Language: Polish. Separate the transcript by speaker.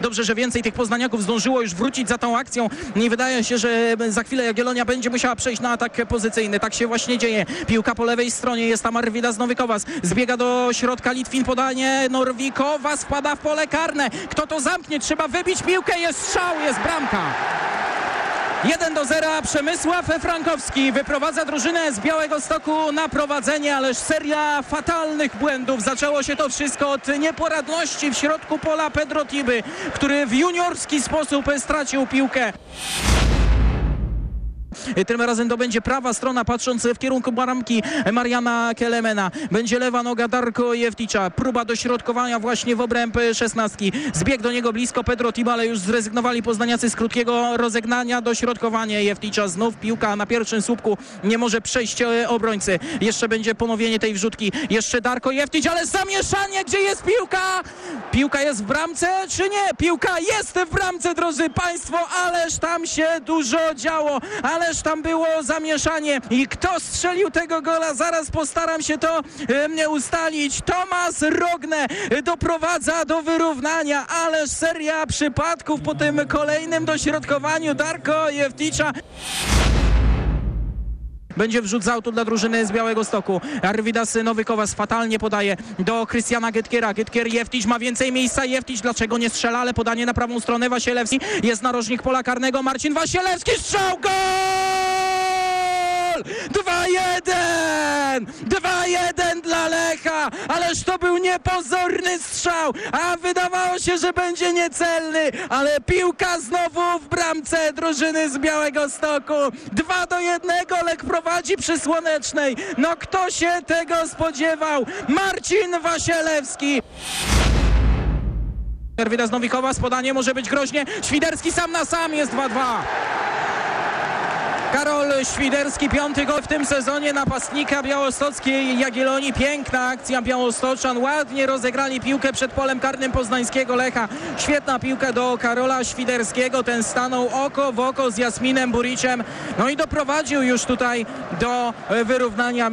Speaker 1: Dobrze, że więcej tych poznaniaków zdążyło już wrócić za tą akcją i wydaje się, że za chwilę Jagiellonia będzie musiała przejść na atak pozycyjny. Tak się właśnie dzieje. Piłka po lewej stronie, jest tam Arvidas Nowykowas. Zbiega do środka Litwin, podanie Norwikowa, spada w pole karne. Kto to zamknie? Trzeba wybić piłkę, jest strzał, jest bramka. 1-0. Przemysław Frankowski wyprowadza drużynę z Białegostoku na prowadzenie, ależ seria fatalnych błędów. Zaczęło się to wszystko od nieporadności w środku pola Pedro Tiby, który w juniorski sposób stracił piłkę. Tym razem to będzie prawa strona, patrząc w kierunku bramki Mariana Kelemena. Będzie lewa noga Darko Jefticza. Próba dośrodkowania właśnie w obręb 16. Zbieg do niego blisko Pedro Tiba, ale już zrezygnowali poznaniacy z krótkiego rozegnania. Dośrodkowanie Jefticza. Znów piłka na pierwszym słupku. Nie może przejść obrońcy. Jeszcze będzie ponowienie tej wrzutki. Jeszcze Darko Jeftic, ale zamieszanie. Gdzie jest piłka? Piłka jest w bramce, czy nie? Piłka jest w bramce, drodzy Państwo, ależ tam się dużo działo. Ależ tam było zamieszanie. I kto strzelił tego gola? Zaraz postaram się to ustalić. Tomasz Rogne doprowadza do wyrównania. Ależ seria przypadków po tym kolejnym dośrodkowaniu Darko Jefticza. Będzie wrzut z autu dla drużyny z Białegostoku. Arvidas Nowykowas fatalnie podaje do Krystiana Gytkiera. Gytkier, Jeftic ma więcej miejsca. Jeftic, dlaczego nie strzela? Ale podanie na prawą stronę. Wasielewski jest narożnik pola karnego. Marcin Wasielewski, strzał, gol! 2-1! 2-1 dla Lecha! Ależ to był niepozorny strzał, a wydawało się, że będzie niecelny, ale piłka znowu w bramce drużyny z Białegostoku. 2-1, Lech prowadzi przy Słonecznej. No kto się tego spodziewał? Marcin Wasielewski. Arvidas Nowykowas, podanie może być groźnie. Świderski sam na sam, jest 2-2. Karol Świderski, 5. gol w tym sezonie napastnika białostockiej Jagiellonii. Piękna akcja Białostoczan. Ładnie rozegrali piłkę przed polem karnym poznańskiego Lecha. Świetna piłka do Karola Świderskiego. Ten stanął oko w oko z Jasminem Buricem. No i doprowadził już tutaj do wyrównania.